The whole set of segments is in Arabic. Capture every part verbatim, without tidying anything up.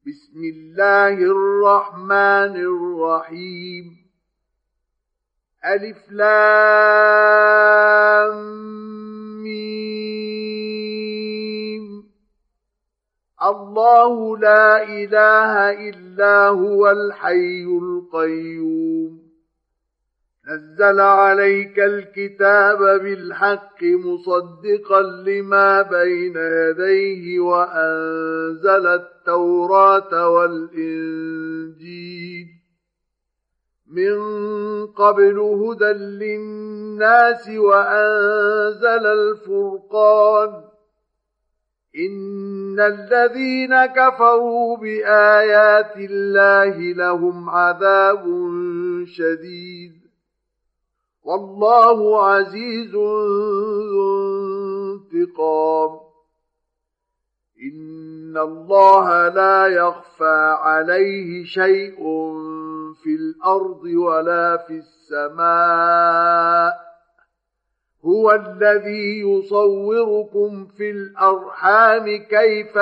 بسم الله الرحمن الرحيم. ألف لام ميم. الله لا إله إلا هو الحي القيوم. نزل عليك الكتاب بالحق مصدقا لما بين يديه وأنزل التوراة والإنجيل من قبل هدى للناس وأنزل الفرقان. إن الذين كفروا بآيات الله لهم عذاب شديد والله عزيز ذو انتقام. إن الله لا يخفى عليه شيء في الأرض ولا في السماء. هو الذي يصوركم في الأرحام كيف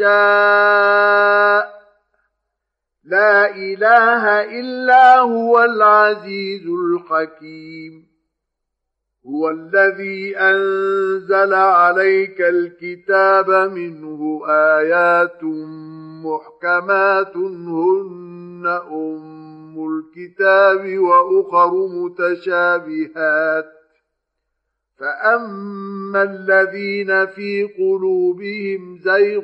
يشاء. لا إله إلا هو العزيز الحكيم. هو الذي أنزل عليك الكتاب منه آيات محكمات هن أم الكتاب وأخر متشابهات. فأما الذين في قلوبهم زيغ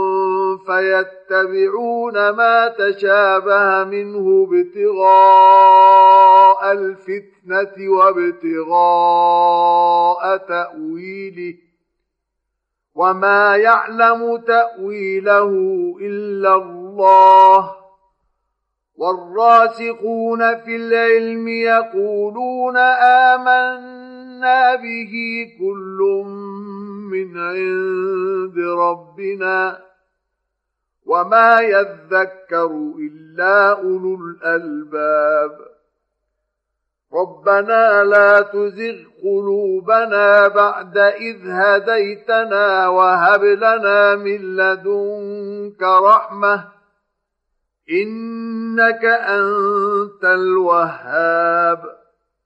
فيتبعون ما تشابه منه ابتغاء الفتنة وابتغاء تأويله وما يعلم تأويله إلا الله. والراسخون في العلم يقولون آمنا به كل من عند ربنا وما يذكر إلا أولو الألباب. ربنا لا تزغ قلوبنا بعد إذ هديتنا وهب لنا من لدنك رحمة إنك أنت الوهاب.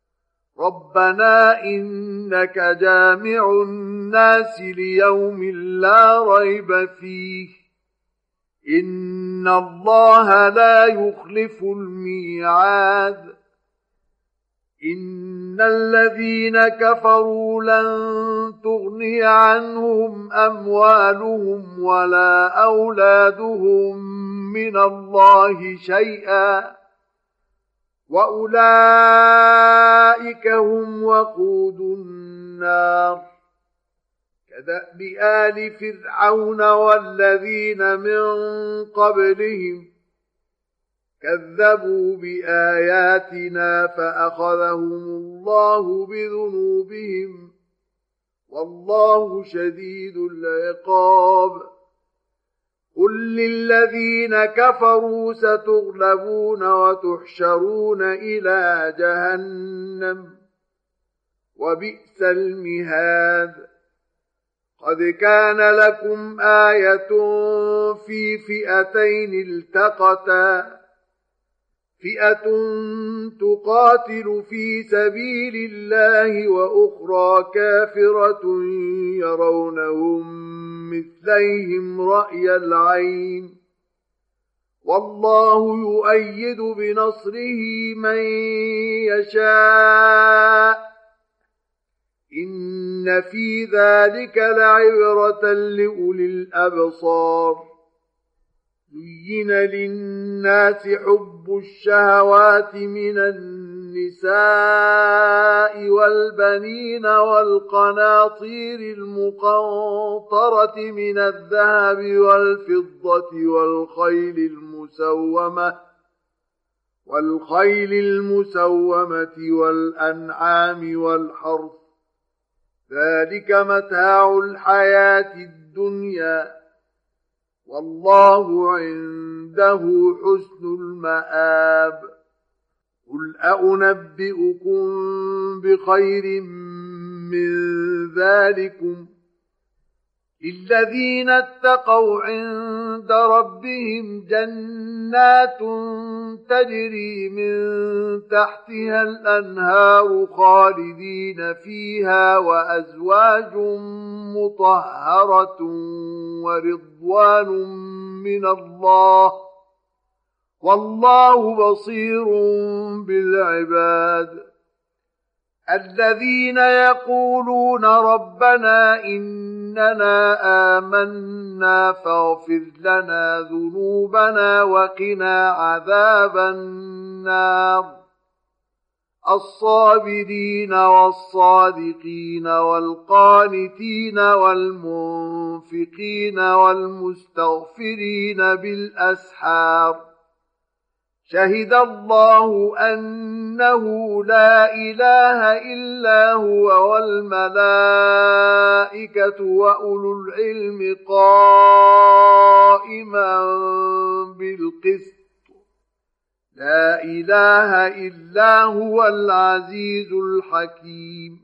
ربنا إنك جامع الناس ليوم لا ريب فيه. إن الله لا يخلف الميعاد. إن الذين كفروا لن تغني عنهم أموالهم ولا أولادهم من الله شيئا وأولئك هم وقود النار. كدأب آل فرعون والذين من قبلهم كذبوا بآياتنا فأخذهم الله بذنوبهم والله شديد العقاب. قل للذين كفروا ستغلبون وتحشرون إلى جهنم وبئس المهاد. قد كان لكم آية في فئتين التقتا فئة تقاتل في سبيل الله وأخرى كافرة يرونهم مثليهم رأي العين والله يؤيد بنصره من يشاء. إن في ذلك لعبرة لأولي الأبصار. زين للناس حب الشهوات من النساء والبنين والقناطير المقنطرة من الذهب والفضة والخيل المسومة والخيل المسومة والأنعام والحرث. ذلك متاع الحياة الدنيا والله عنده حسن المآب. قل أنبئكم بخير من ذلكم للذين اتقوا عند ربهم جنات تجري من تحتها الأنهار خالدين فيها وأزواج مطهرة ورضوان من الله والله بصير بالعباد الذين يقولون ربنا إننا آمنا فاغفر لنا ذنوبنا وقنا عذاب النار الصابرين والصادقين والقانتين والمنفقين والمستغفرين بالأسحار شهد الله أنه لا إله إلا هو والملائكة وأولو العلم قائما بالقسط لا إله إلا هو العزيز الحكيم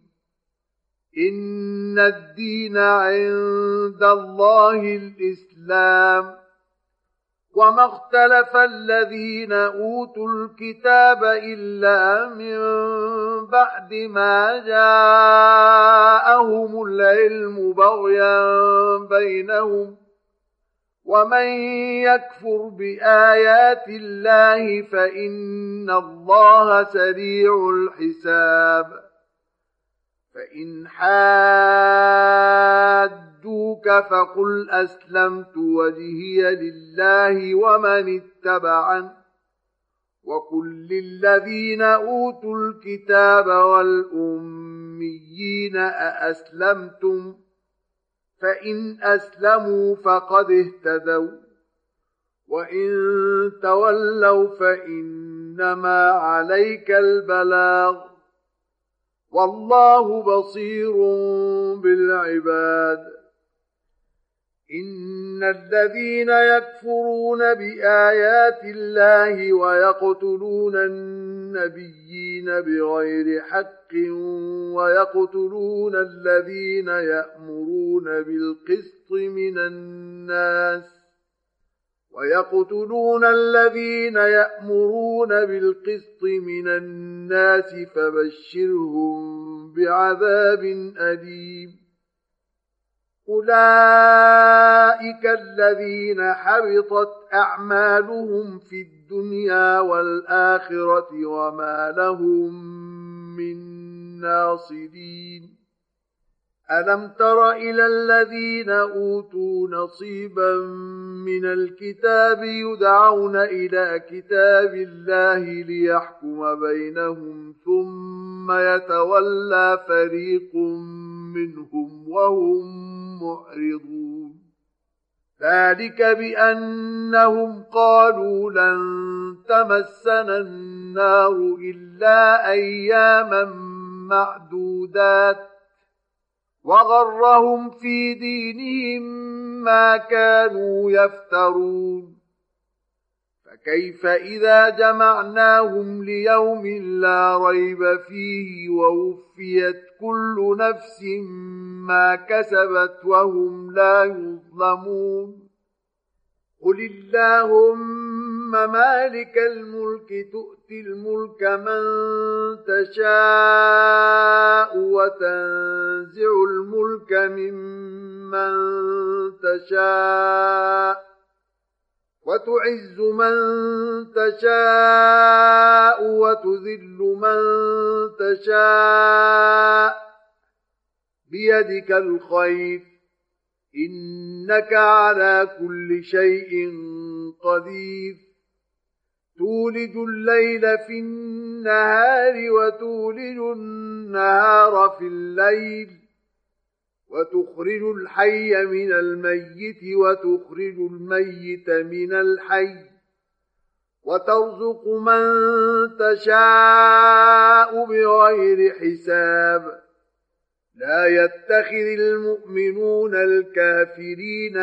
إن الدين عند الله الإسلام وما اختلف الذين أوتوا الكتاب إلا من بعد ما جاءهم العلم بغيا بينهم ومن يكفر بآيات الله فإن الله سريع الحساب فإن حادوك فقل أسلمت وجهي لله ومن اتبعن وقل للذين أوتوا الكتاب والأميين أأسلمتم فإن أسلموا فقد اهتدوا وإن تولوا فإنما عليك البلاغ والله بصير بالعباد إن الذين يكفرون بآيات الله ويقتلون النبيين بغير حق ويقتلون الذين يأمرون بالقسط من الناس ويقتلون الذين يأمرون بالقسط من الناس فبشرهم بعذاب أليم أولئك الذين حبطت أعمالهم في الدنيا والآخرة وما لهم من ناصرين ألم تر إلى الذين أوتوا نصيبا من الكتاب يدعون إلى كتاب الله ليحكم بينهم ثم يتولى فريق منهم وهم معرضون ذلك بأنهم قالوا لن تمسنا النار إلا أياما معدودات وغرهم في دينهم ما كانوا يفترون فكيف إذا جمعناهم ليوم لا ريب فيه ووفيت كل نفس ما كسبت وهم لا يظلمون قل اللهم مالك الملك تؤتي الملك من تشاء وتنزع الملك ممن تشاء وتعز من تشاء وتذل من تشاء بيدك الخير إنك على كل شيء قدير تولج الليل في النهار وتولج النهار في الليل وتخرج الحي من الميت وتخرج الميت من الحي وترزق من تشاء بغير حساب لا يتخذ المؤمنون الكافرين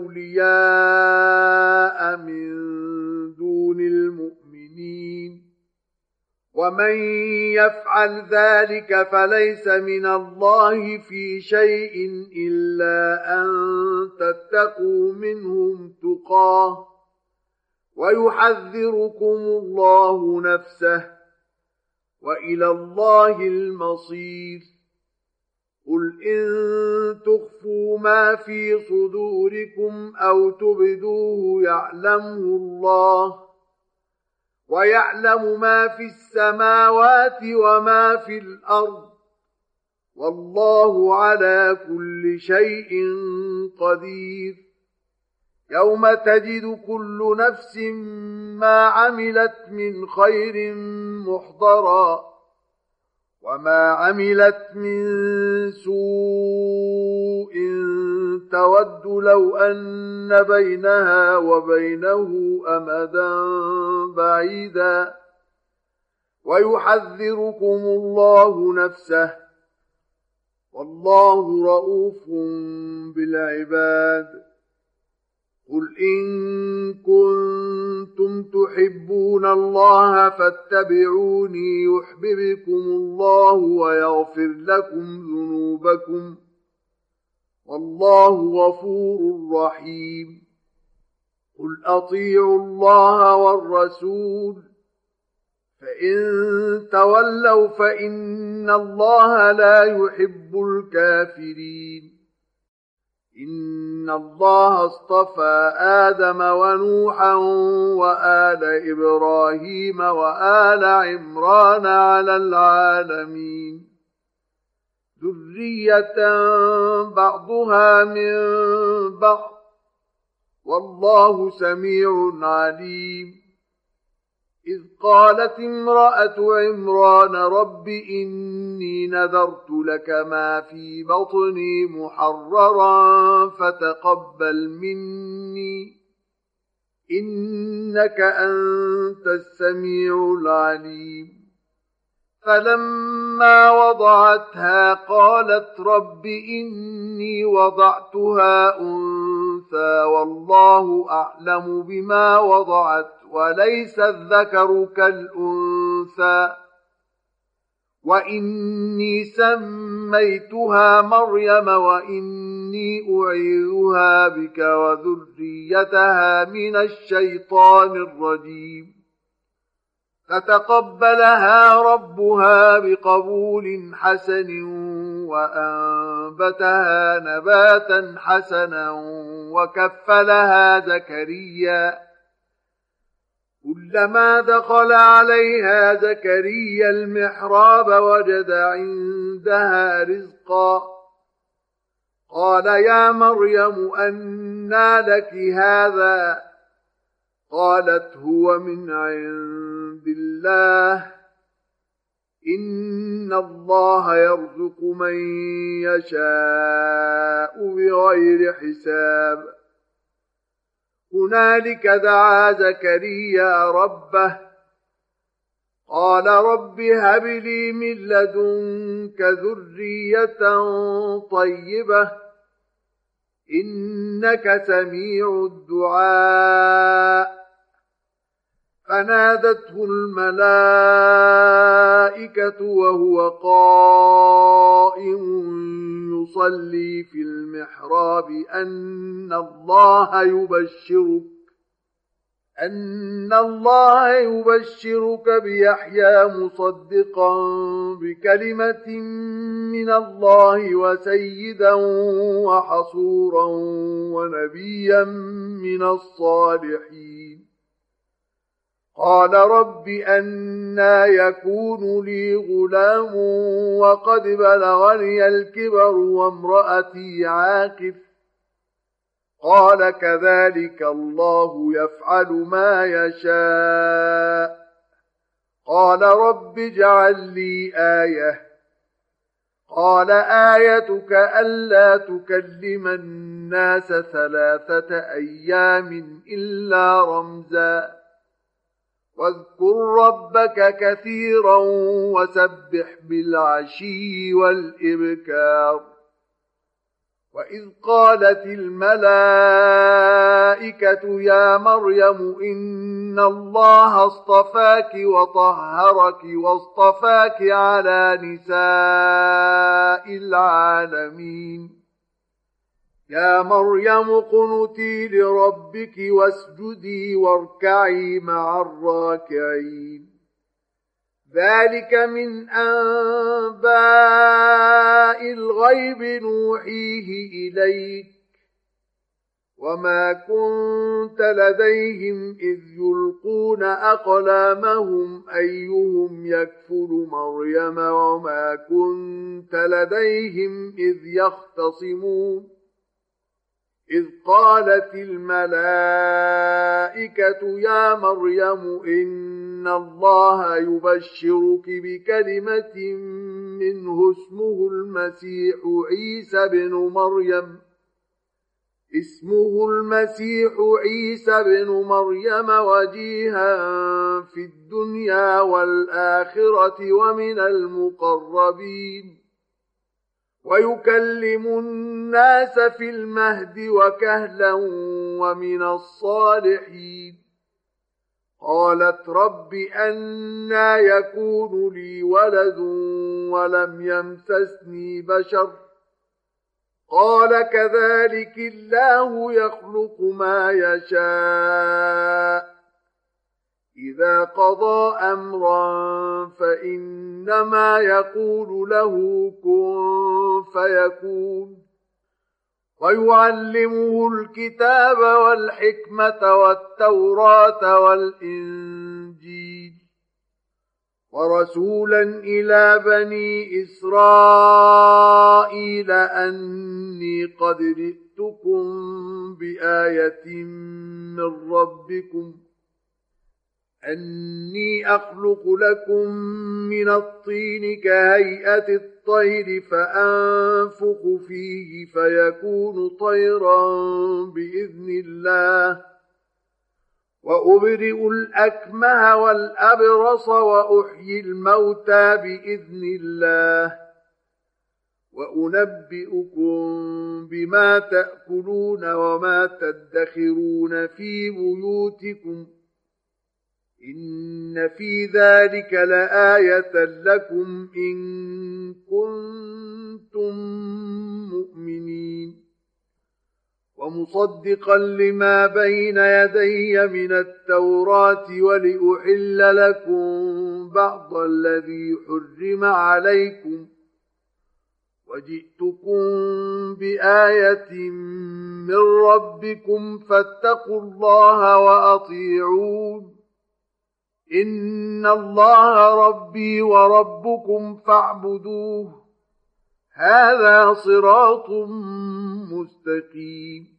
أولياء من دون المؤمنين ومن يفعل ذلك فليس من الله في شيء إلا أن تتقوا منهم تقاه ويحذركم الله نفسه وإلى الله المصير قل إن تخفوا ما في صدوركم أو تبدوه يعلمه الله ويعلم ما في السماوات وما في الأرض والله على كل شيء قدير يوم تجد كل نفس ما عملت من خير محضرا وما عملت من سوء تود لو أن بينها وبينه أمدا بعيدا ويحذركم الله نفسه والله رؤوف بالعباد قل إن كنتم تحبون الله فاتبعوني يحببكم الله ويغفر لكم ذنوبكم والله غفور رحيم قل أطيعوا الله والرسول فإن تولوا فإن الله لا يحب الكافرين إن الله اصطفى آدم ونوحا وآل إبراهيم وآل عمران على العالمين ذرية بعضها من بعض والله سميع عليم إذ قالت امرأة عمران رب إني نذرت لك ما في بطني محررا فتقبل مني إنك أنت السميع العليم فلما وضعتها قالت رب إني وضعتها أنثى والله أعلم بما وضعت وليس الذكر كالأنثى وإني سميتها مريم وإني أعيذها بك وذريتها من الشيطان الرجيم فتقبلها ربها بقبول حسن وأنبتها نباتا حسنا وكفلها زكريا كلما دخل عليها زكريا المحراب وجد عندها رزقا قال يا مريم أنى لك هذا قالت هو من عند الله إن الله يرزق من يشاء بغير حساب هنالك دعا زكريا ربه قال رب هب لي من لدنك ذرية طيبة إنك سميع الدعاء فنادته الملائكة وهو قائم يصلي في المحراب أن الله يبشرك أن الله يبشرك بيحيى مصدقا بكلمة من الله وسيدا وحصورا ونبيا من الصالحين قال رب أنى يكون لي غلام وقد بلغني الكبر وامرأتي عاقر قال كذلك الله يفعل ما يشاء قال رب اجعل لي آية قال آيتك ألا تكلم الناس ثلاثة أيام إلا رمزا واذكر ربك كثيرا وسبح بالعشي والإبكار وإذ قالت الملائكة يا مريم إن الله اصطفاك وطهرك واصطفاك على نساء العالمين يا مريم اقنتي لربك واسجدي واركعي مع الراكعين ذلك من أنباء الغيب نوحيه إليك وما كنت لديهم إذ يلقون أقلامهم أيهم يكفل مريم وما كنت لديهم إذ يختصمون إذ قالت الملائكة يا مريم إن الله يبشرك بكلمة منه اسمه المسيح عيسى بن مريم اسمه المسيح عيسى بن مريم وجيها في الدنيا والآخرة ومن المقربين ويكلم الناس في المهد وكهلا ومن الصالحين قالت رب أنى يكون لي ولد ولم يمسسني بشر قال كذلك الله يخلق ما يشاء إذا قضى أمرا فإنما يقول له كن فيكون ويعلمه الكتاب والحكمة والتوراة والإنجيل ورسولا إلى بني إسرائيل أني قد جئتكم بآية من ربكم أني أخلق لكم من الطين كهيئة الطير فأنفخ فيه فيكون طيرا بإذن الله وأبرئ الأكمه والأبرص وأحيي الموتى بإذن الله وأنبئكم بما تأكلون وما تدخرون في بيوتكم إن في ذلك لآية لكم إن كنتم مؤمنين ومصدقا لما بين يدي من التوراة ولأحل لكم بعض الذي حرم عليكم وجئتكم بآية من ربكم فاتقوا الله وأطيعون إن الله ربي وربكم فاعبدوه هذا صراط مستقيم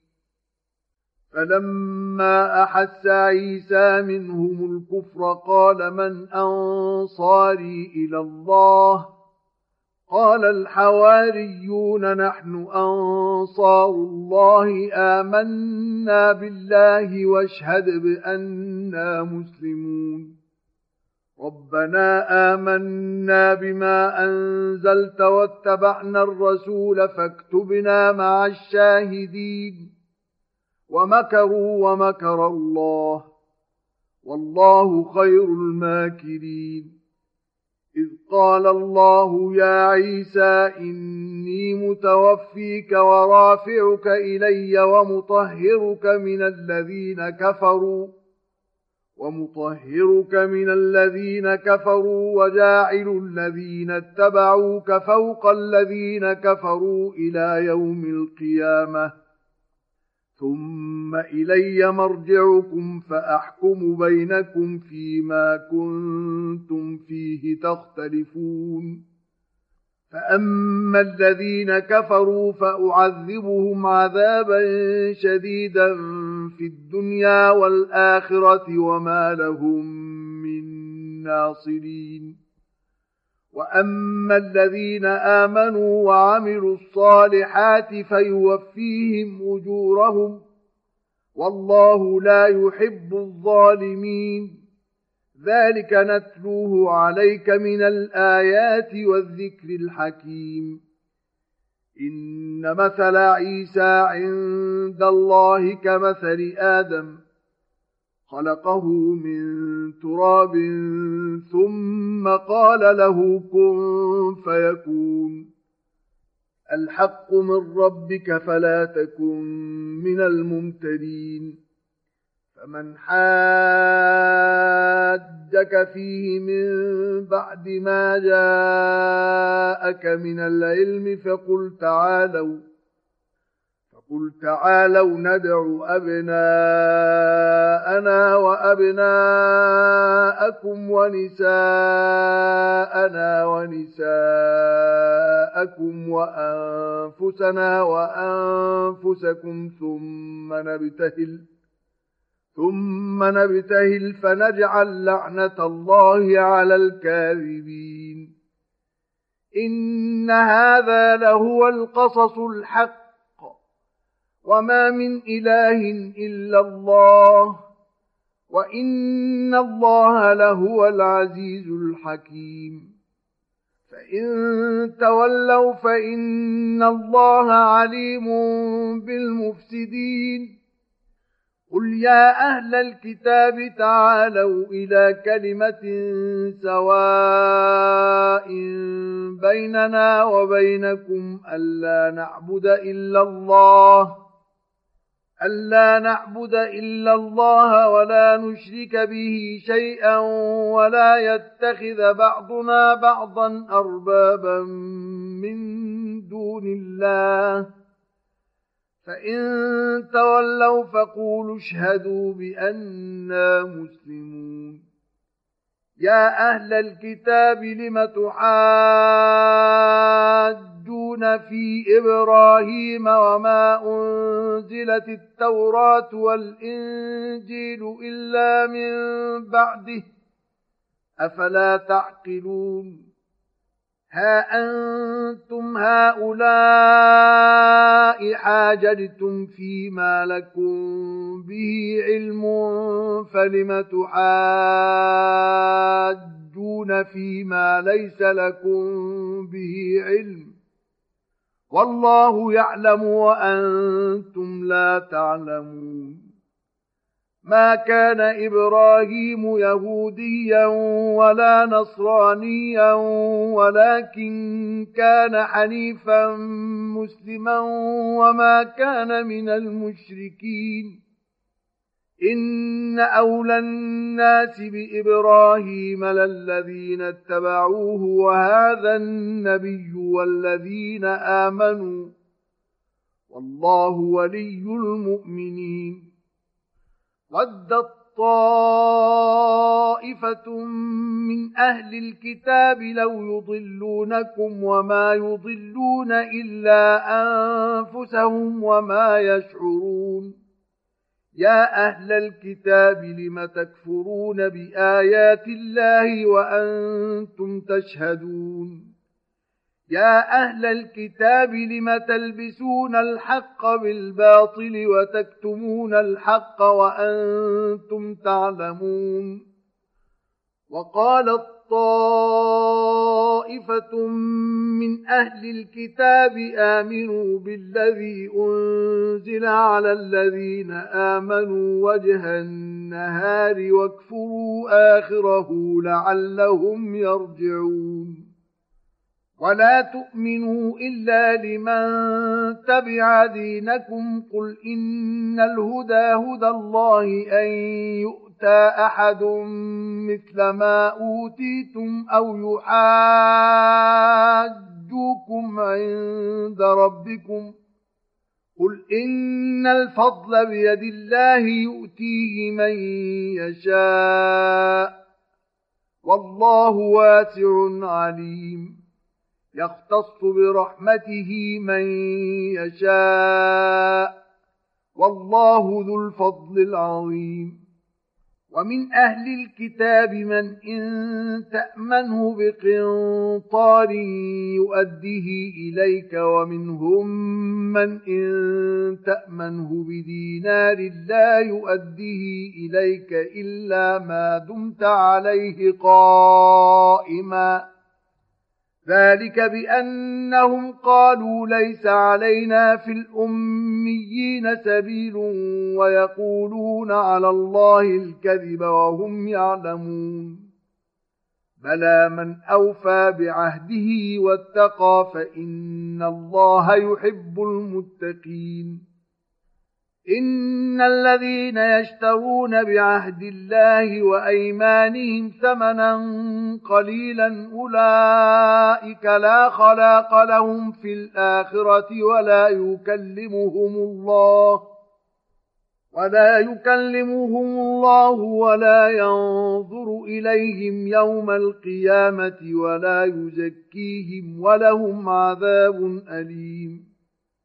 فلما أحس عيسى منهم الكفر قال من أنصاري إلى الله قال الحواريون نحن أنصار الله آمنا بالله واشهد بأننا مسلمون ربنا آمنا بما أنزلت واتبعنا الرسول فاكتبنا مع الشاهدين ومكروا ومكر الله والله خير الماكرين إذ قال الله يا عيسى إني متوفيك ورافعك إلي ومطهرك من الذين كفروا ومطهرك من الذين كفروا وجاعل الذين اتبعوك فوق الذين كفروا إلى يوم القيامة ثم إلي مرجعكم فأحكم بينكم فيما كنتم فيه تختلفون فأما الذين كفروا فأعذبهم عذابا شديدا في الدنيا والآخرة وما لهم من ناصرين وأما الذين آمنوا وعملوا الصالحات فيوفيهم أجورهم والله لا يحب الظالمين ذلك نتلوه عليك من الآيات والذكر الحكيم إن مثل عيسى عند الله كمثل آدم خلقه من تراب ثم قال له كن فيكون الحق من ربك فلا تكن من الممترين فمن حاجك فيه من بعد ما جاءك من العلم فقل تعالوا فقل تعالوا ندع أبناءنا وأبناءكم ونساءنا ونساءكم وأنفسنا وأنفسكم ثم نبتهل ثم نبتهل فنجعل لعنة الله على الكاذبين إن هذا لهو القصص الحق وما من إله إلا الله وإن الله لهو العزيز الحكيم فإن تولوا فإن الله عليم بالمفسدين قل يا أهل الكتاب تعالوا إلى كلمة سواء بيننا وبينكم ألا نعبد إلا الله ألا نعبد إلا الله ولا نشرك به شيئا ولا يتخذ بعضنا بعضا أربابا من دون الله فإن تولوا فقولوا اشهدوا بأننا مسلمون يا أهل الكتاب لم تحاجون في إبراهيم وما أنزلت التوراة والإنجيل إلا من بعده أفلا تعقلون ها أنتم هؤلاء حاججتم فيما لكم به علم فلم تحاجون فيما ليس لكم به علم والله يعلم وأنتم لا تعلمون ما كان إبراهيم يهوديا ولا نصرانيا ولكن كان حنيفا مسلما وما كان من المشركين إن أولى الناس بإبراهيم للذين اتبعوه وهذا النبي والذين آمنوا والله ولي المؤمنين ودت طائفة من أهل الكتاب لو يضلونكم وما يضلون إلا أنفسهم وما يشعرون يا أهل الكتاب لم تكفرون بآيات الله وأنتم تشهدون يا أهل الكتاب لم تلبسون الحق بالباطل وتكتمون الحق وأنتم تعلمون وقالت طائفة من أهل الكتاب آمنوا بالذي أنزل على الذين آمنوا وجه النهار واكفروا آخره لعلهم يرجعون ولا تؤمنوا إلا لمن تبع دينكم قل إن الهدى هدى الله أن يؤتى أحد مثل ما أوتيتم أو يحاجوكم عند ربكم قل إن الفضل بيد الله يؤتيه من يشاء والله واسع عليم يختص برحمته من يشاء والله ذو الفضل العظيم ومن أهل الكتاب من إن تأمنه بقنطار يؤديه إليك ومنهم من إن تأمنه بدينار لا يؤديه إليك إلا ما دمت عليه قائما ذلك بأنهم قالوا ليس علينا في الأميين سبيل ويقولون على الله الكذب وهم يعلمون بلى من أوفى بعهده واتقى فإن الله يحب المتقين. إن الذين يشترون بعهد الله وأيمانهم ثمنا قليلا أولئك لا خلاق لهم في الآخرة ولا يكلمهم الله ولا يكلمهم الله ولا ينظر إليهم يوم القيامة ولا يزكيهم ولهم عذاب أليم.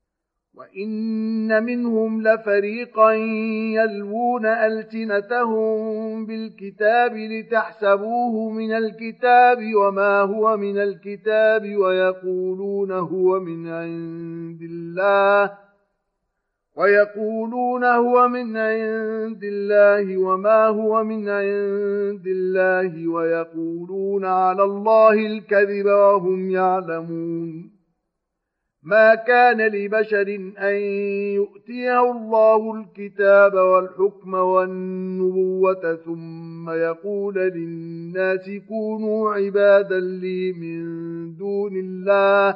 وإن منهم لفريقا يلوون ألسنتهم بالكتاب لتحسبوه من الكتاب وما هو من الكتاب ويقولون هو من عند الله ويقولون هو من عند الله وما هو من عند الله ويقولون على الله الكذب وهم يعلمون. ما كان لبشر أن يؤتيه الله الكتاب والحكم والنبوة ثم يقول للناس كونوا عبادا لي من دون الله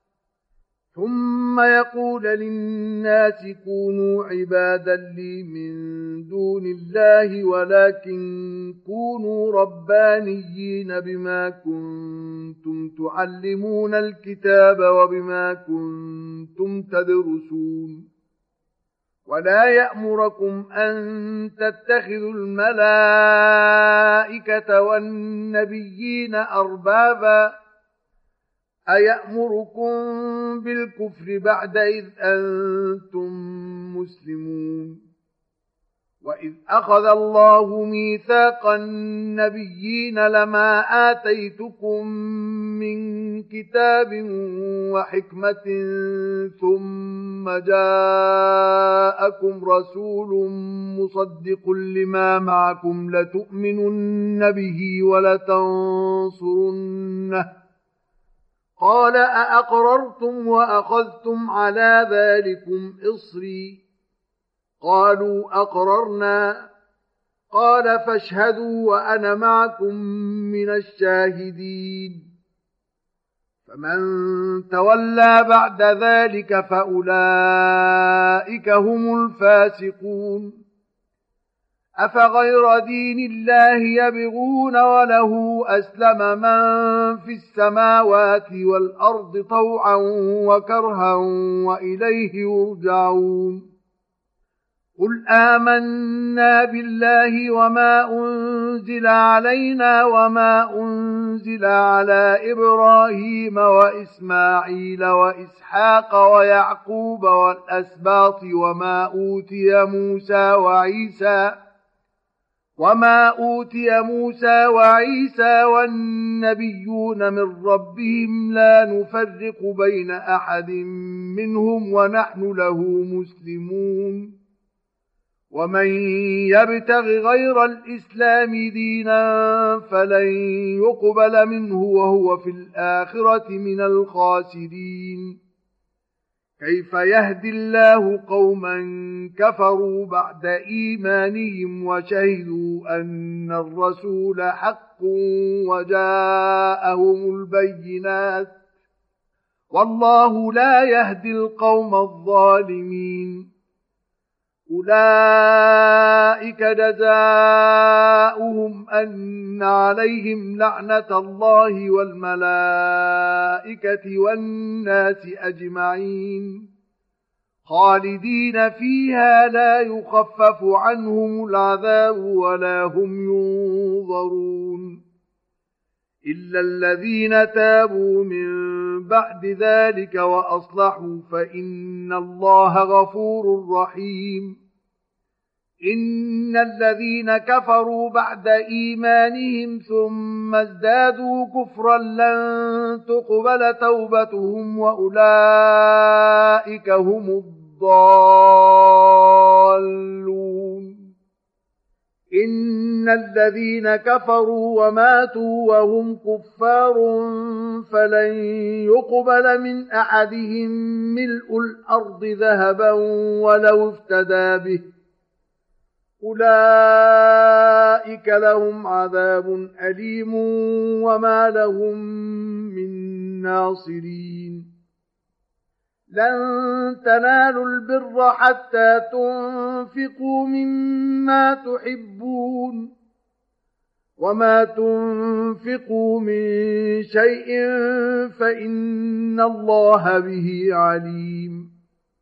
ثم يقول للناس كونوا عبادا لي من دون الله ولكن كونوا ربانيين بما كنتم تعلمون الكتاب وبما كنتم تدرسون. ولا يأمركم أن تتخذوا الملائكة والنبيين أربابا أيأمركم بالكفر بعد إذ أنتم مسلمون. وإذ أخذ الله ميثاق النبيين لما آتيتكم من كتاب وحكمة ثم جاءكم رسول مصدق لما معكم لتؤمنن به ولتنصرنه قال أأقررتم وأخذتم على ذلكم إصري قالوا أقررنا قال فاشهدوا وأنا معكم من الشاهدين. فمن تولى بعد ذلك فأولئك هم الفاسقون. أفغير دين الله يبغون وله أسلم من في السماوات والأرض طوعا وكرها وإليه يرجعون. قل آمنا بالله وما أنزل علينا وما أنزل على إبراهيم وإسماعيل وإسحاق ويعقوب والأسباط وما أوتي موسى وعيسى وما أوتي موسى وعيسى والنبيون من ربهم لا نفرق بين أحد منهم ونحن له مسلمون. ومن يبتغ غير الإسلام دينا فلن يقبل منه وهو في الآخرة من الخاسرين. كيف يهدي الله قوما كفروا بعد إيمانهم وشهدوا أن الرسول حق وجاءهم البينات والله لا يهدي القوم الظالمين. أولئك جزاؤهم أن عليهم لعنة الله والملائكة والناس أجمعين خالدين فيها لا يخفف عنهم العذاب ولا هم ينظرون إلا الذين تابوا من بعد ذلك وأصلحوا فإن الله غفور رحيم. إن الذين كفروا بعد إيمانهم ثم ازدادوا كفرا لن تقبل توبتهم وأولئك هم الضالون. إن الذين كفروا وماتوا وهم كفار فلن يقبل من أحدهم ملء الأرض ذهبا ولو افتدى به أولئك أولئك لهم عذاب أليم وما لهم من ناصرين لن تنالوا البر حتى تنفقوا مما تحبون وما تنفقوا من شيء فإن الله به عليم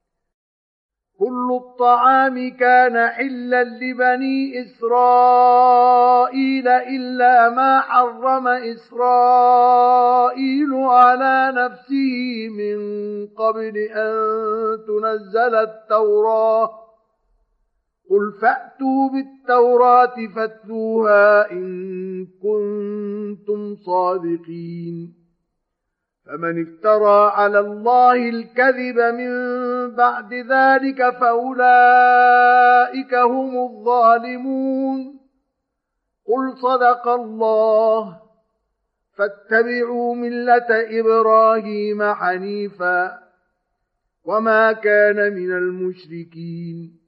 كل الطعام كان حلا لبني إسرائيل إلا ما حرم إسرائيل على نفسه من قبل أن تنزل التوراة قل فأتوا بالتوراة فاتلوها إن كنتم صادقين فمن افترى على الله الكذب من بعد ذلك فأولئك هم الظالمون قل صدق الله فاتبعوا ملة إبراهيم حنيفا وما كان من المشركين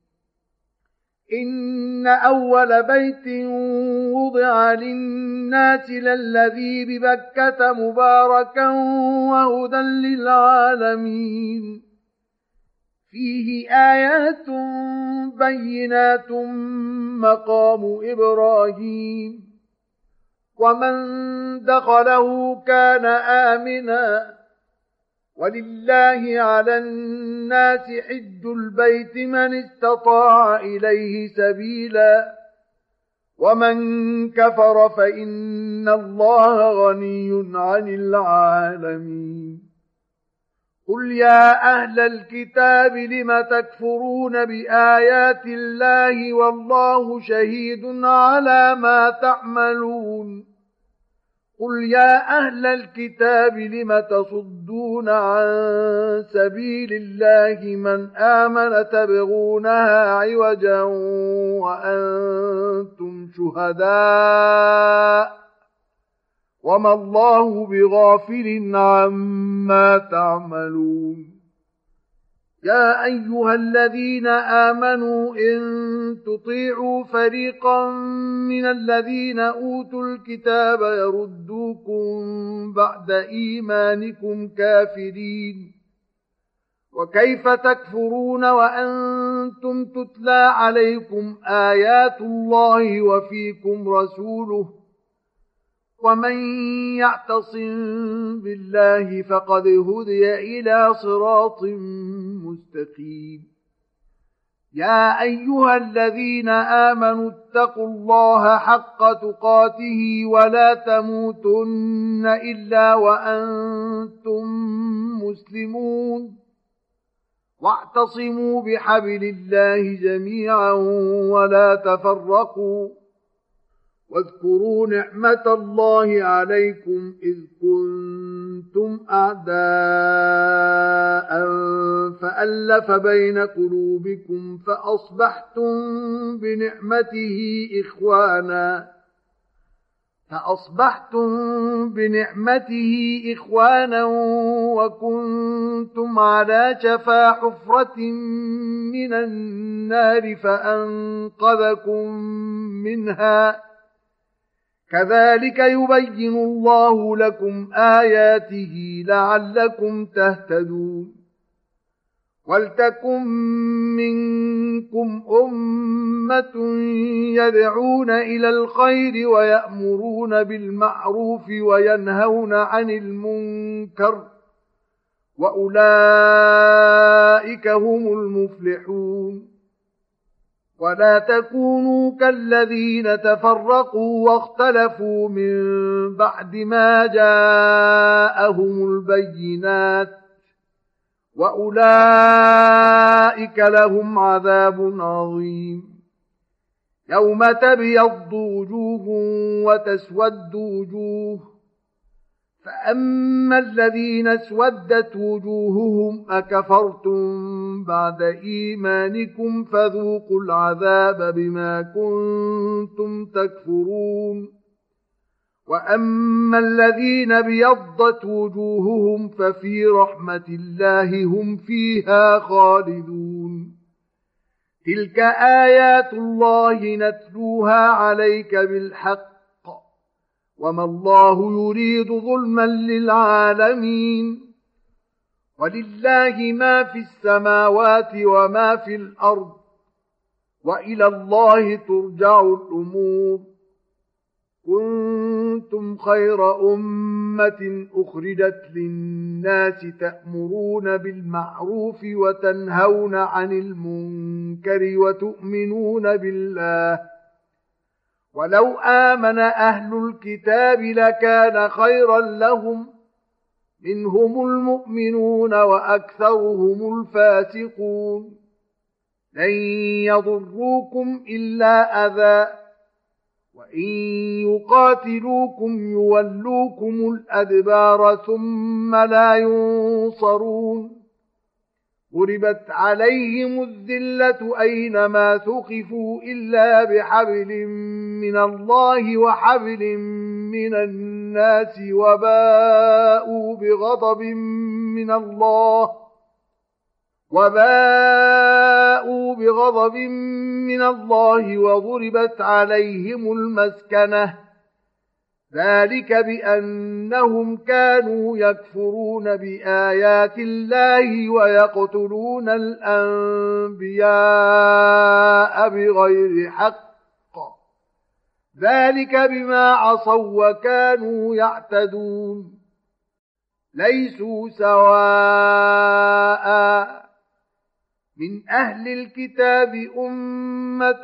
إن أول بيت وضع للناس للذي ببكة مباركا وهدى للعالمين فيه آيات بينات مقام إبراهيم ومن دخله كان آمنا ولله على الناس حج البيت من استطاع إليه سبيلا ومن كفر فإن الله غني عن العالمين قل يا أهل الكتاب لم تكفرون بآيات الله والله شهيد على ما تعملون قل يا أهل الكتاب لم تصدون عن سبيل الله من آمن تبغونها عوجا وأنتم شهداء وما الله بغافل عما تعملون يا أيها الذين آمنوا إن تطيعوا فريقا من الذين أوتوا الكتاب يردوكم بعد إيمانكم كافرين وكيف تكفرون وأنتم تتلى عليكم آيات الله وفيكم رسوله ومن يعتصم بالله فقد هدي إلى صراط مستقيم يا أيها الذين آمنوا اتقوا الله حق تقاته ولا تموتن إلا وأنتم مسلمون واعتصموا بحبل الله جميعا ولا تفرقوا واذكروا نعمة الله عليكم إذ كنتم أعداء فألف بين قلوبكم فأصبحتم بنعمته إخوانا فأصبحتم بنعمته إخوانا وكنتم على شفا حفرة من النار فأنقذكم منها كذلك يبين الله لكم آياته لعلكم تهتدون ولتكن منكم أمة يدعون إلى الخير ويأمرون بالمعروف وينهون عن المنكر وأولئك هم المفلحون ولا تكونوا كالذين تفرقوا واختلفوا من بعد ما جاءهم البينات وأولئك لهم عذاب عظيم يوم تبيض وجوه وتسود وجوه فأما الذين اسودت وجوههم أكفرتم بعد إيمانكم فذوقوا العذاب بما كنتم تكفرون وأما الذين بيضت وجوههم ففي رحمة الله هم فيها خالدون تلك آيات الله نتلوها عليك بالحق وما الله يريد ظلما للعالمين ولله ما في السماوات وما في الأرض وإلى الله ترجع الأمور كنتم خير أمة أخرجت للناس تأمرون بالمعروف وتنهون عن المنكر وتؤمنون بالله ولو آمن أهل الكتاب لكان خيرا لهم منهم المؤمنون وأكثرهم الفاسقون لن يضروكم إلا أذى وإن يقاتلوكم يولوكم الأدبار ثم لا ينصرون ضربت عليهم الذلة أينما ثقفوا إلا بحبل من الله وحبل من الناس وباءوا بغضب من الله وباءوا بغضب من الله وضربت عليهم المسكنة ذلك بأنهم كانوا يكفرون بآيات الله ويقتلون الأنبياء بغير حق ذلك بما عصوا وكانوا يعتدون ليسوا سواء من أهل الكتاب أمة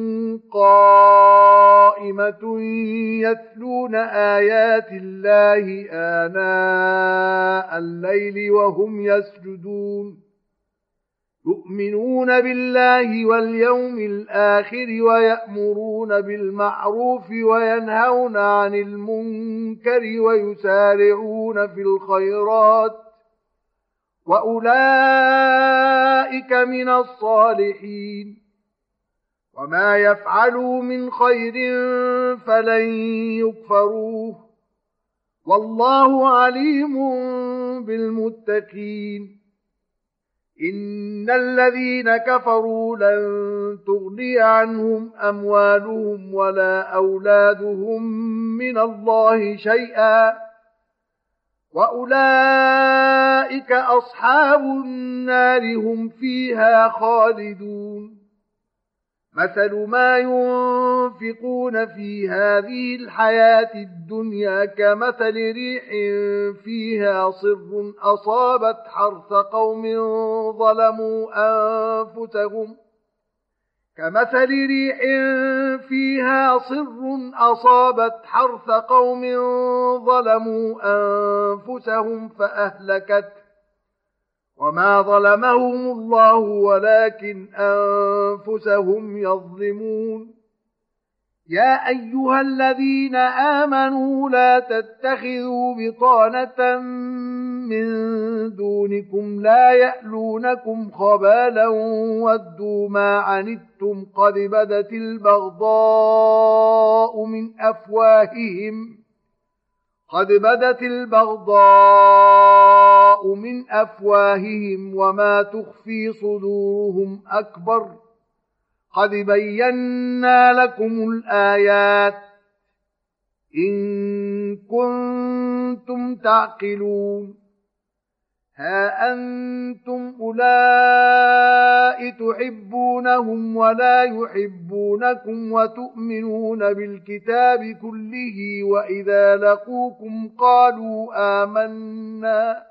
قائمة يتلون آيات الله آناء الليل وهم يسجدون يؤمنون بالله واليوم الآخر ويأمرون بالمعروف وينهون عن المنكر ويسارعون في الخيرات وأولئك من الصالحين وما يفعلوا من خير فلن يكفروه والله عليم بالمتقين إن الذين كفروا لن تغني عنهم أموالهم ولا أولادهم من الله شيئا وأولئك أصحاب النار هم فيها خالدون مثل ما ينفقون في هذه الحياة الدنيا كمثل ريح فيها صر أصابت حرث قوم ظلموا أنفسهم كمثل ريح فيها صر أصابت حرث قوم ظلموا أنفسهم فأهلكته وما ظلمهم الله ولكن أنفسهم يظلمون يا أيها الذين آمنوا لا تتخذوا بطانة من دونكم لا يألونكم خبالا ودوا ما عنتم قد بدت البغضاء من أفواههم قد بدت البغضاء من أفواههم وما تخفي صدورهم أكبر قد بينا لكم الآيات إن كنتم تعقلون ها أنتم أولئك تحبونهم ولا يحبونكم وتؤمنون بالكتاب كله وإذا لقوكم قالوا آمنا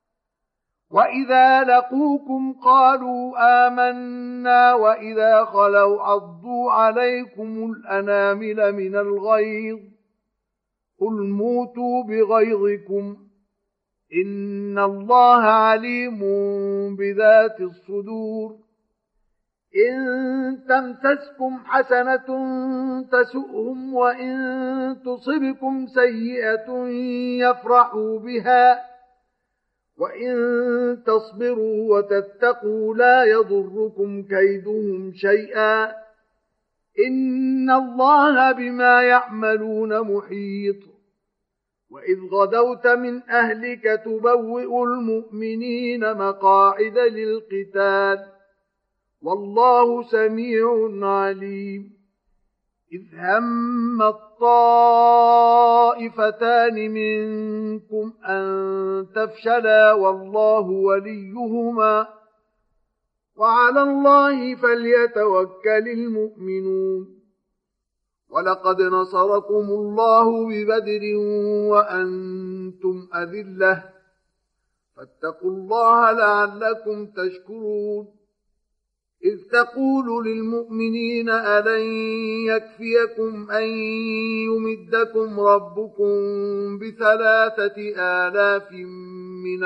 وإذا لقوكم قالوا آمنا وإذا خلوا عضوا عليكم الأنامل من الغيظ قل موتوا بغيظكم إن الله عليم بذات الصدور إن تمسسكم حسنة تسؤهم وإن تصبكم سيئة يفرحوا بها وإن تصبروا وتتقوا لا يضركم كيدهم شيئا إن الله بما يعملون محيط وإذ غدوت من أهلك تبوئ المؤمنين مقاعد للقتال والله سميع عليم. إذ هم الطائفتان منكم أن تفشلا والله وليهما وعلى الله فليتوكل المؤمنون. ولقد نصركم الله ببدر وأنتم أذلة فاتقوا الله لعلكم تشكرون. إذ تقول للمؤمنين ألن يكفيكم أن يمدكم ربكم بثلاثة آلاف من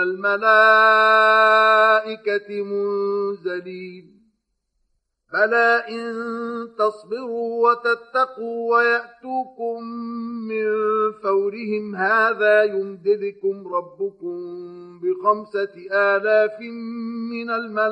الملائكة منزلين بلى إن تصبروا وتتقوا ويأتوكم من فورهم هذا يمددكم ربكم بخمسة آلاف من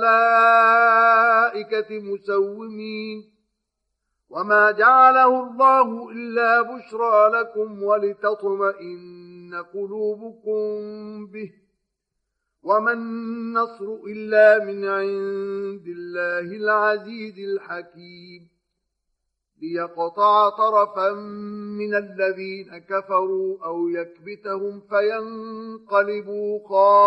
الملائكة مسومين وما جعله الله إلا بشرى لكم ولتطمئن قلوبكم به وما النصر إلا من عند الله العزيز الحكيم. ليقطع طرفا من الذين كفروا أو يكبتهم فينقلبوا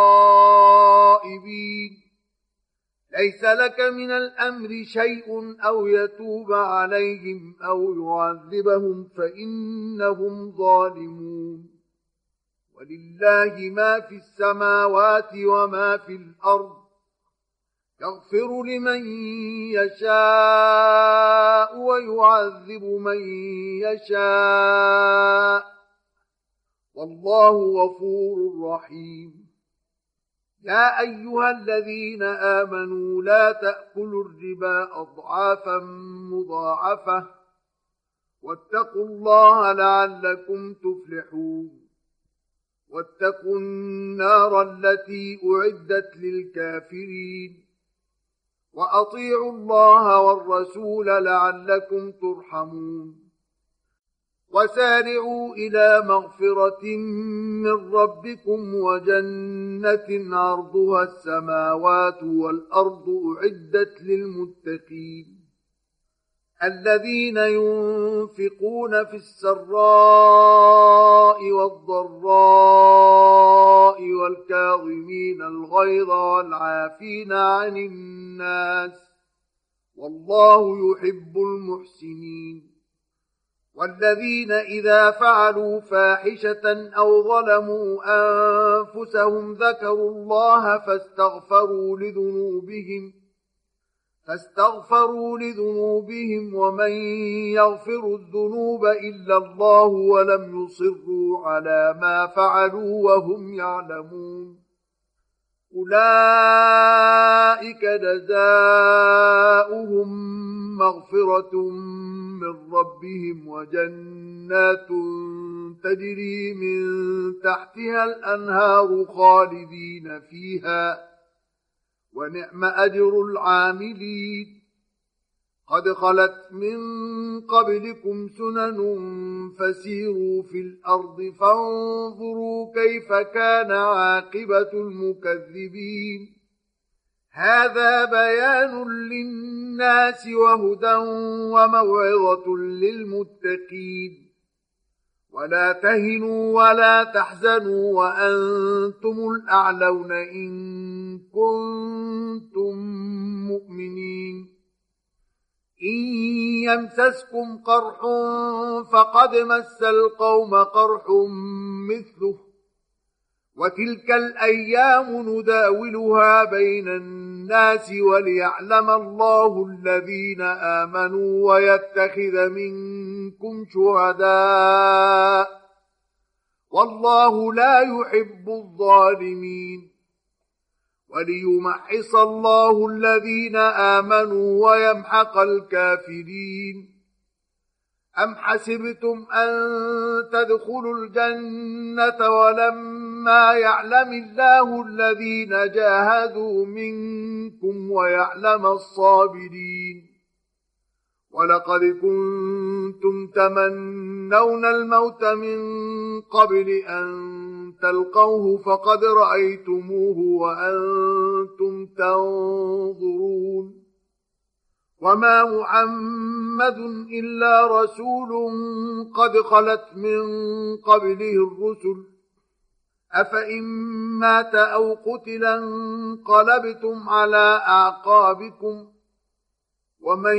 خائبين. ليس لك من الأمر شيء أو يتوب عليهم أو يعذبهم فإنهم ظالمون. ولله ما في السماوات وما في الأرض يغفر لمن يشاء ويعذب من يشاء والله غفور رحيم. يا أيها الذين آمنوا لا تأكلوا الربا أضعافا مضاعفة واتقوا الله لعلكم تفلحون. واتقوا النار التي أعدت للكافرين وأطيعوا الله والرسول لعلكم ترحمون. وسارعوا إلى مغفرة من ربكم وجنة عرضها السماوات والأرض أعدت للمتقين الذين ينفقون في السراء والضراء والكاظمين الغيظ والعافين عن الناس والله يحب المحسنين. والذين إذا فعلوا فاحشة أو ظلموا أنفسهم ذكروا الله فاستغفروا لذنوبهم فاستغفروا لذنوبهم ومن يغفر الذنوب إلا الله ولم يصروا على ما فعلوا وهم يعلمون. أولئك جزاؤهم مغفرة من ربهم وجنات تجري من تحتها الأنهار خالدين فيها ونعم أجر العاملين. قد خلت من قبلكم سنن فسيروا في الأرض فانظروا كيف كان عاقبة المكذبين. هذا بيان للناس وهدى وموعظة للمتقين. ولا تهنوا ولا تحزنوا وأنتم الأعلون إن كنتم مؤمنين. إن يمسسكم قرح فقد مس القوم قرح مثله وتلك الأيام نداولها بين الناس وليعلم الله الذين آمنوا ويتخذ منكم شهداء والله لا يحب الظالمين. وليمحص الله الذين آمنوا ويمحق الكافرين. أم حسبتم أن تدخلوا الجنة ولما يعلم الله الذين جاهدوا منكم ويعلم الصابرين. ولقد كنتم تمنون الموت من قبل أن تلقوه فقد رأيتموه وأنتم تنظرون. وما محمد إلا رسول قد خلت من قبله الرسل أفإن مات أو قتل انقلبتم على أعقابكم ومن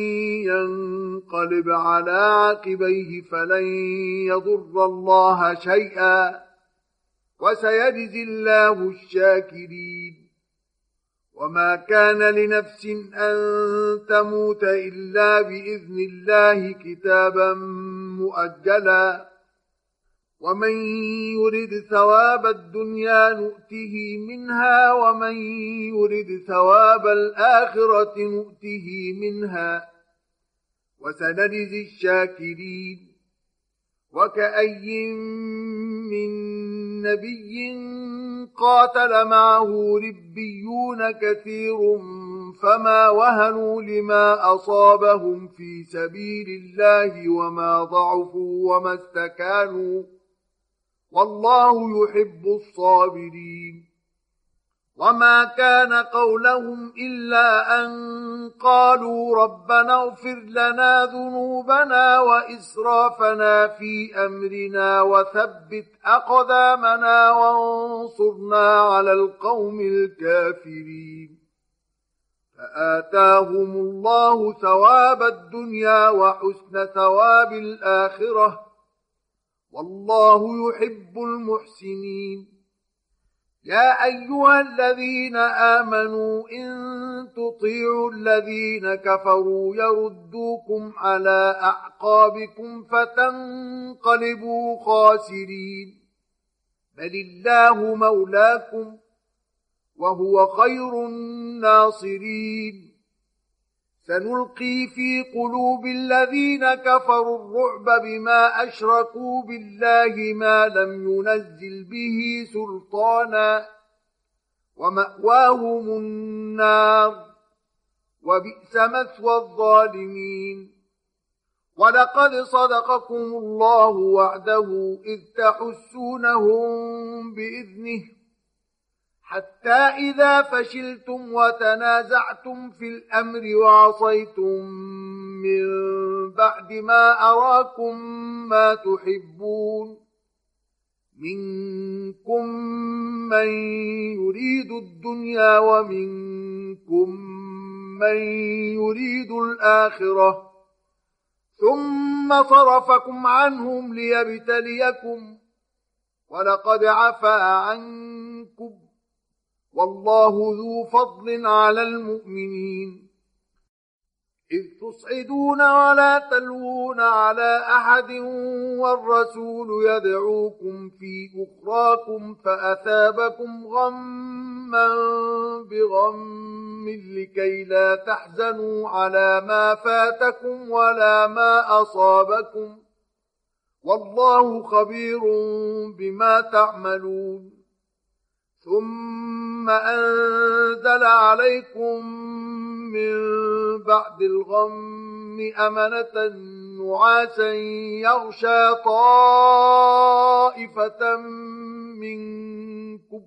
ينقلب على عقبيه فلن يضر الله شيئا وسيجزي الله الشاكرين وما كان لنفس أن تموت إلا بإذن الله كتابا مؤجلا ومن يرد ثواب الدنيا نؤته منها ومن يرد ثواب الآخرة نؤته منها وسنجزي الشاكرين وكأي من نبي قاتل معه ربيون كثير فما وهنوا لما أصابهم في سبيل الله وما ضعفوا وما استكانوا والله يحب الصابرين وما كان قولهم إلا أن قالوا ربنا اغفر لنا ذنوبنا وإسرافنا في أمرنا وثبت أقدامنا وانصرنا على القوم الكافرين فآتاهم الله ثواب الدنيا وحسن ثواب الآخرة والله يحب المحسنين يا أيها الذين آمنوا إن تطيعوا الذين كفروا يردوكم على أعقابكم فتنقلبوا خاسرين بل الله مولاكم وهو خير الناصرين سنلقي في قلوب الذين كفروا الرعب بما أشركوا بالله ما لم ينزل به سلطانا ومأواهم النار وبئس مثوى الظالمين ولقد صدقكم الله وعده إذ تحسونهم بإذنه حتى إذا فشلتم وتنازعتم في الأمر وعصيتم من بعد ما أراكم ما تحبون منكم من يريد الدنيا ومنكم من يريد الآخرة ثم صرفكم عنهم ليبتليكم ولقد عفا عنكم والله ذو فضل على المؤمنين إذ تصعدون ولا تلوون على أحد والرسول يدعوكم في أخراكم فأثابكم غما بغم لكي لا تحزنوا على ما فاتكم ولا ما أصابكم والله خبير بما تعملون ثم أنزل عليكم من بعد الغم أمنة نعاسا يغشى طائفة منكم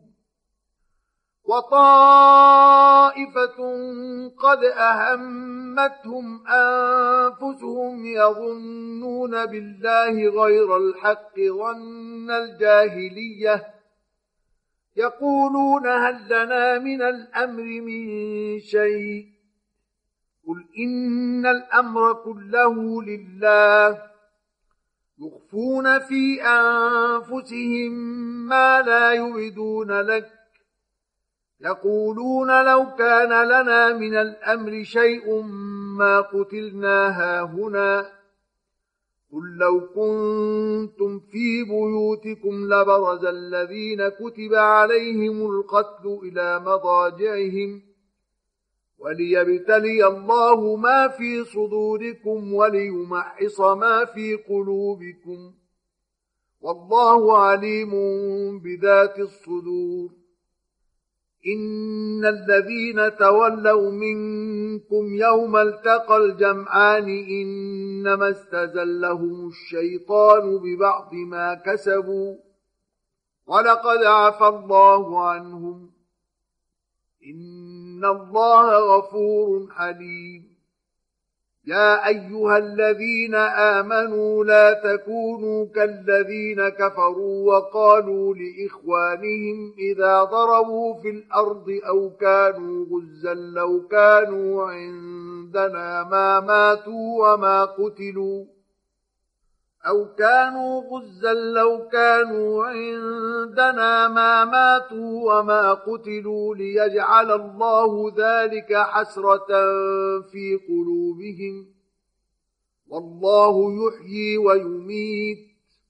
وطائفة قد أهمتهم أنفسهم يظنون بالله غير الحق ظن الجاهلية يقولون هل لنا من الأمر من شيء قل إن الأمر كله لله يخفون في أنفسهم ما لا يبدون لك يقولون لو كان لنا من الأمر شيء ما قتلنا هاهنا قل لو كنتم في بيوتكم لبرز الذين كتب عليهم القتل إلى مضاجعهم وليبتلي الله ما في صدوركم وليمحص ما في قلوبكم والله عليم بذات الصدور إن الذين تولوا منكم يوم التقى الجمعان إنما استزلهم الشيطان ببعض ما كسبوا ولقد عفى الله عنهم إن الله غفور حليم يا أيها الذين آمنوا لا تكونوا كالذين كفروا وقالوا لإخوانهم إذا ضربوا في الأرض أو كانوا غزا لو كانوا عندنا ما ماتوا وما قتلوا أو كانوا غزا لو كانوا عندنا ما ماتوا وما قتلوا ليجعل الله ذلك حسرة في قلوبهم والله يحيي ويميت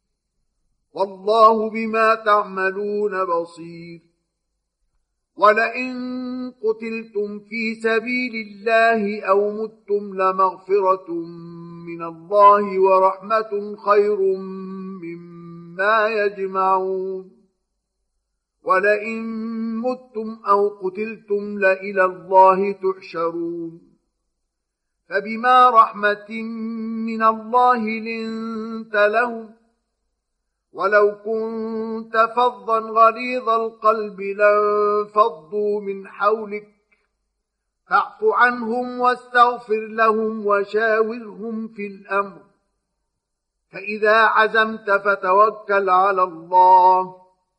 والله بما تعملون بصير ولئن قتلتم في سبيل الله أو متم لمغفرة من الله ورحمة خير مما يجمعون ولئن متم أو قتلتم لإلى الله تحشرون فبما رحمة من الله لنت لهم ولو كنت فظا غليظ القلب لانفضوا من حولك فاعف عنهم واستغفر لهم وشاورهم في الأمر فإذا عزمت فتوكل على الله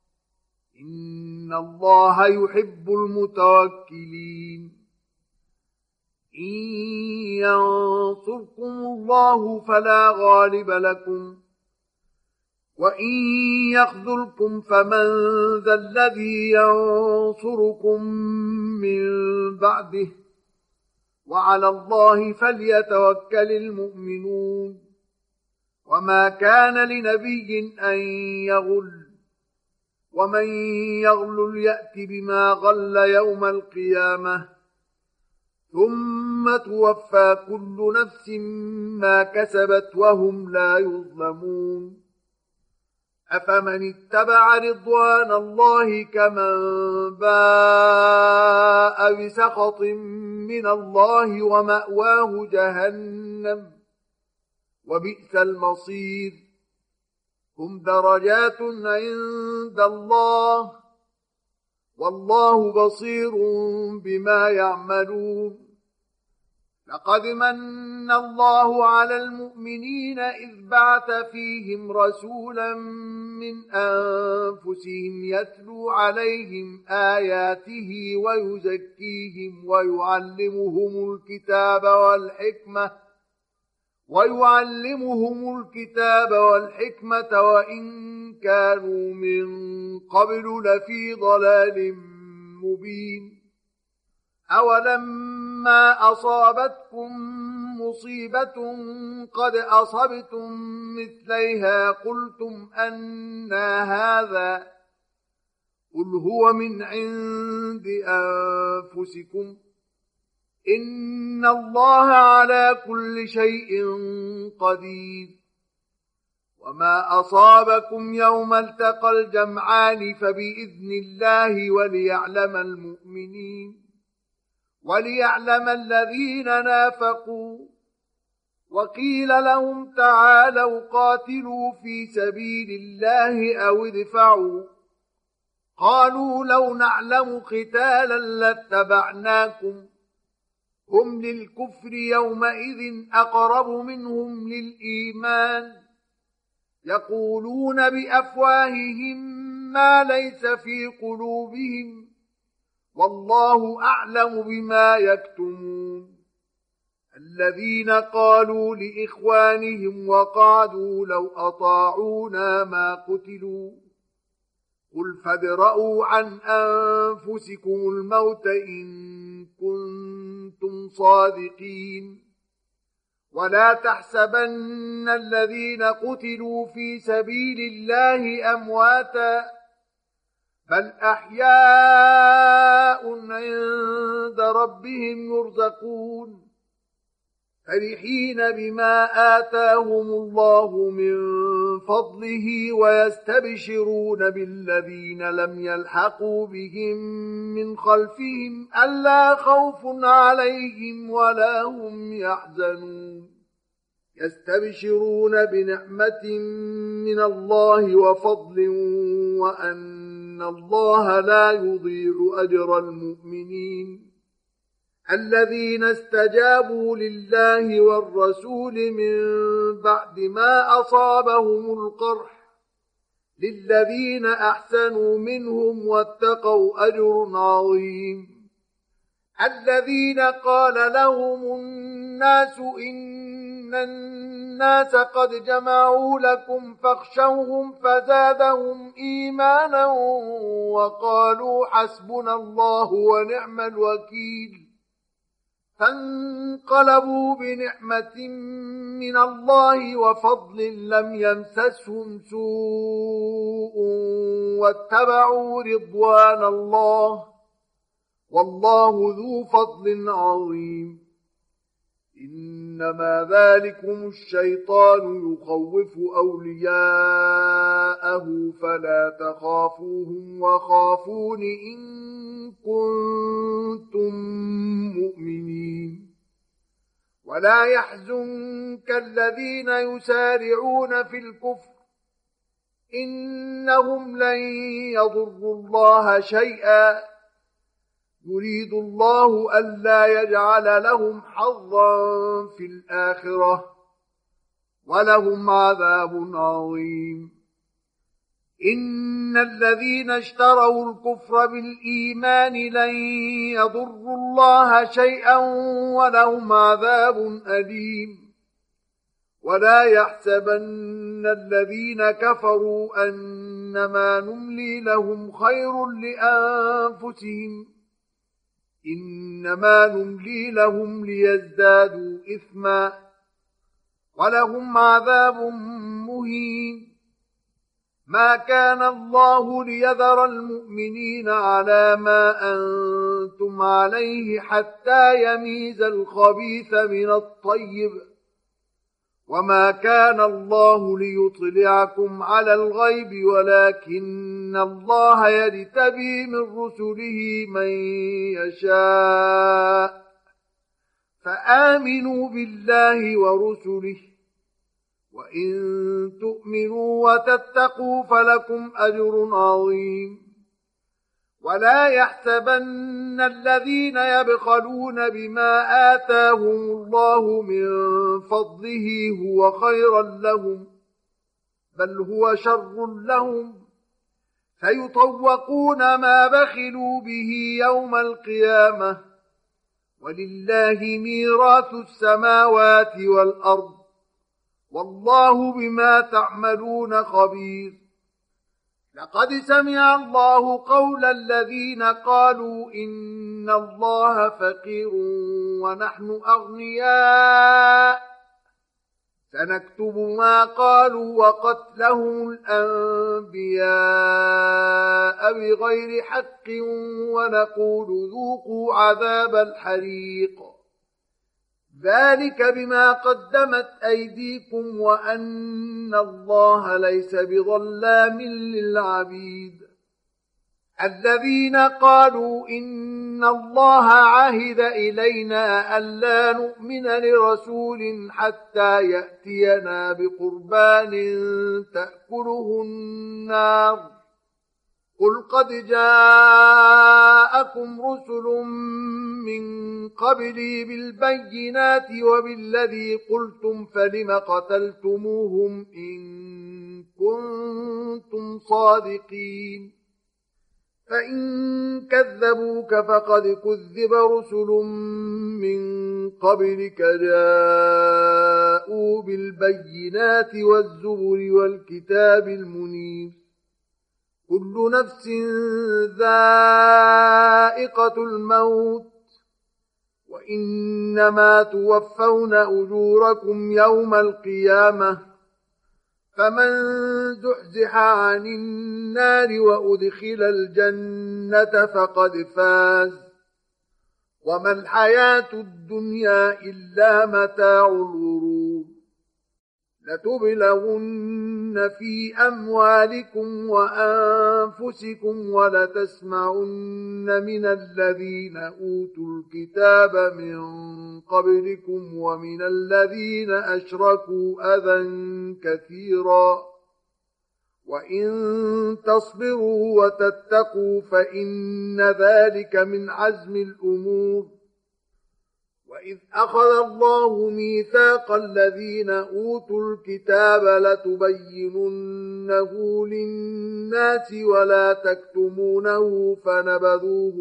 إن الله يحب المتوكلين إن ينصركم الله فلا غالب لكم وإن يخذلكم فمن ذا الذي ينصركم من بعده وعلى الله فليتوكل المؤمنون وما كان لنبي أن يغل ومن يغل يأت بما غل يوم القيامة ثم توفى كل نفس ما كسبت وهم لا يظلمون أفمن اتبع رضوان الله كمن باء بسخط من الله ومأواه جهنم وبئس المصير هم درجات عند الله والله بصير بما يعملون لقد من الله على المؤمنين إذ بعث فيهم رسولا من أنفسهم يتلو عليهم آياته ويزكيهم ويعلمهم الكتاب والحكمة ويعلمهم الكتاب والحكمة وإن كانوا من قبل لفي ضلال مبين أولما أصابتكم مصيبة قد أصبتم مثليها قلتم أنى هذا قل هو من عند أنفسكم إن الله على كل شيء قدير وما أصابكم يوم التقى الجمعان فبإذن الله وليعلم المؤمنين وليعلم الذين نافقوا وقيل لهم تعالوا قاتلوا في سبيل الله أو ادفعوا قالوا لو نعلم قتالا لاتبعناكم هم للكفر يومئذ أقرب منهم للإيمان يقولون بأفواههم ما ليس في قلوبهم والله أعلم بما يكتمون الذين قالوا لإخوانهم وقعدوا لو أطاعونا ما قتلوا قل فادرءوا عن أنفسكم الموت إن كنتم صادقين ولا تحسبن الذين قتلوا في سبيل الله أمواتا بل أحياء عند ربهم يرزقون فرحين بما آتاهم الله من فضله ويستبشرون بالذين لم يلحقوا بهم من خلفهم ألا خوف عليهم ولا هم يحزنون يستبشرون بنعمة من الله وفضل وأن الله لا يضيع أجر المؤمنين الذين استجابوا لله والرسول من بعد ما أصابهم القرح للذين أحسنوا منهم واتقوا أجر عظيم. الذين قال لهم الناس إن الناس قد جمعوا لكم فاخشوهم فزادهم إيمانا وقالوا حسبنا الله ونعم الوكيل، فانقلبوا بنعمة من الله وفضل لم يمسسهم سوء واتبعوا رضوان الله والله ذو فضل عظيم. إنما ذلكم الشيطان يخوف أولياءه فلا تخافوهم وخافون إن كنتم مؤمنين. ولا يحزنك الذين يسارعون في الكفر إنهم لن يضروا الله شيئا يريد الله ألا يجعل لهم حظا في الآخرة ولهم عذاب عظيم. إن الذين اشتروا الكفر بالإيمان لن يضروا الله شيئا ولهم عذاب أليم. ولا يحسبن الذين كفروا أنما نملي لهم خير لأنفسهم إنما نملي لهم ليزدادوا إثما ولهم عذاب مهين. ما كان الله ليذر المؤمنين على ما أنتم عليه حتى يميز الخبيث من الطيب وما كان الله ليطلعكم على الغيب ولكن الله يجتبي من رسله من يشاء فآمنوا بالله ورسله وإن تؤمنوا وتتقوا فلكم أجر عظيم. ولا يحسبن الذين يبخلون بما آتاهم الله من فضله هو خيرا لهم بل هو شر لهم فيطوقون ما بخلوا به يوم القيامة ولله ميراث السماوات والأرض والله بما تعملون خبير. لقد سمع الله قول الذين قالوا إن الله فقير ونحن أغنياء سنكتب ما قالوا وقتلهم الأنبياء بغير حق ونقول ذوقوا عذاب الحريق ذلك بما قدمت أيديكم وأن الله ليس بظلام للعبيد. الذين قالوا إن الله عهد إلينا ألا نؤمن لرسول حتى يأتينا بقربان تأكله النار قل قد جاءكم رسل من قبلي بالبينات وبالذي قلتم فلم قتلتموهم إن كنتم صادقين. فإن كذبوك فقد كذب رسل من قبلك جاءوا بالبينات والزبر والكتاب المنير كل نفس ذائقة الموت وإنما توفون أجوركم يوم القيامة فمن زحزح عن النار وأدخل الجنة فقد فاز وما الحياة الدنيا إلا متاع الغرور. لتبلغن في أموالكم وأنفسكم ولتسمعن من الذين أوتوا الكتاب من قبلكم ومن الذين أشركوا أذى كثيرا وإن تصبروا وتتقوا فإن ذلك من عزم الأمور. وإذ أخذ الله ميثاق الذين أوتوا الكتاب لتبيننه للناس ولا تكتمونه فنبذوه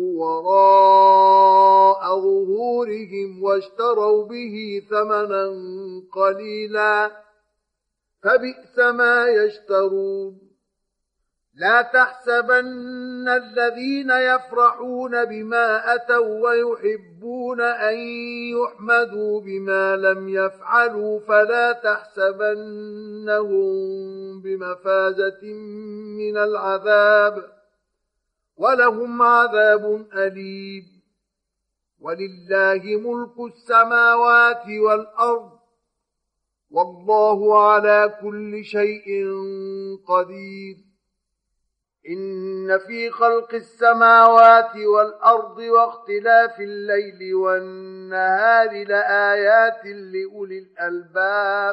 وراء ظهورهم واشتروا به ثمنا قليلا فبئس ما يشترون لا تحسبن الذين يفرحون بما أتوا ويحبون أن يحمدوا بما لم يفعلوا فلا تحسبنهم بمفازة من العذاب ولهم عذاب أليم ولله ملك السماوات والأرض والله على كل شيء قدير إن في خلق السماوات والأرض واختلاف الليل والنهار لآيات لأولي الألباب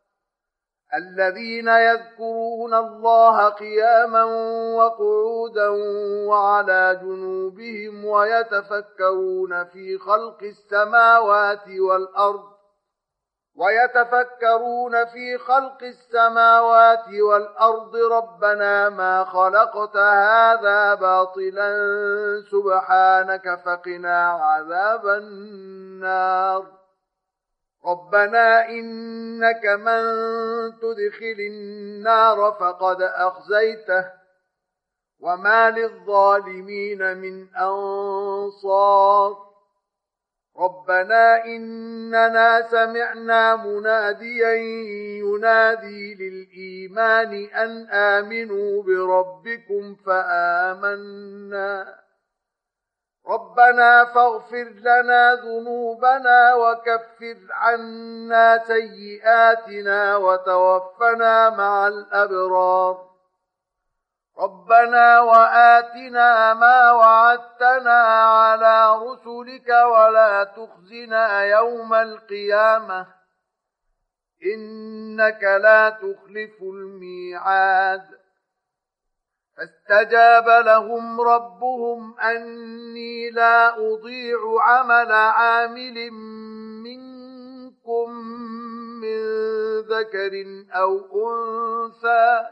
الذين يذكرون الله قياما وقعودا وعلى جنوبهم ويتفكرون في خلق السماوات والأرض ويتفكرون في خلق السماوات والأرض ربنا ما خلقت هذا باطلا سبحانك فقنا عذاب النار ربنا إنك من تدخل النار فقد أخزيته وما للظالمين من أنصار ربنا إننا سمعنا مناديا ينادي للإيمان أن آمنوا بربكم فآمنا ربنا فاغفر لنا ذنوبنا وكفر عنا سيئاتنا وتوفنا مع الأبرار ربنا وآتنا ما وعدتنا على رسلك ولا تخزنا يوم القيامة إنك لا تخلف الميعاد فاستجاب لهم ربهم أني لا أضيع عمل عامل منكم من ذكر أو أنثى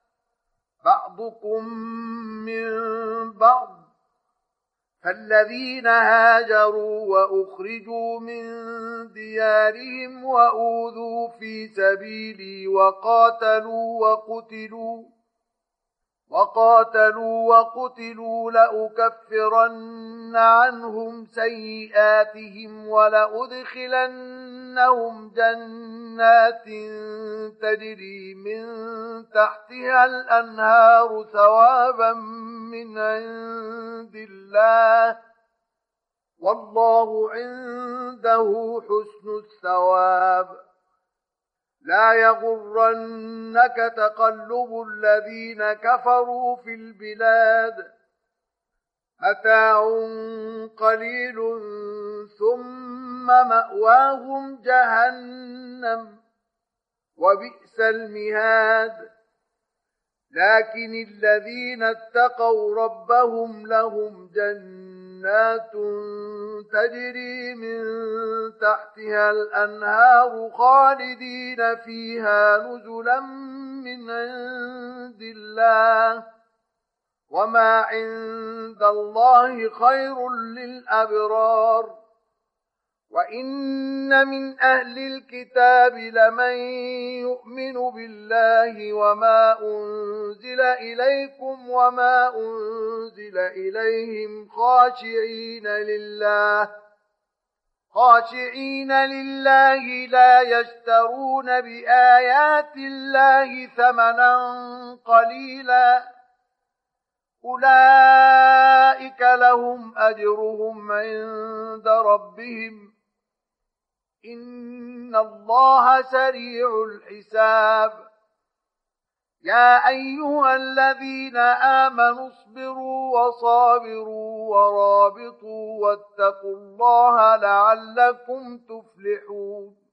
بعضكم من بعض فالذين هاجروا وأخرجوا من ديارهم وأوذوا في سبيلي وقاتلوا وقتلوا وقاتلوا وقتلوا لأكفرن عنهم سيئاتهم ولأدخلنهم جنات تجري من تحتها الأنهار ثوابا من عند الله والله عنده حسن الثواب لا يغرنك تقلب الذين كفروا في البلاد متاع قليل ثم مأواهم جهنم وبئس المهاد لكن الذين اتقوا ربهم لهم جنات تجري من تحتها الأنهار خالدين فيها نزلا من عند الله وما عند الله خير للأبرار وإن من أهل الكتاب لمن يؤمن بالله وما أنزل إليكم وما أنزل إليهم خاشعين لله خاشعين لله لا يشترون بآيات الله ثمنا قليلا أولئك لهم أجرهم عند ربهم إن الله سريع الحساب يا أيها الذين آمنوا اصبروا وصابروا ورابطوا واتقوا الله لعلكم تفلحون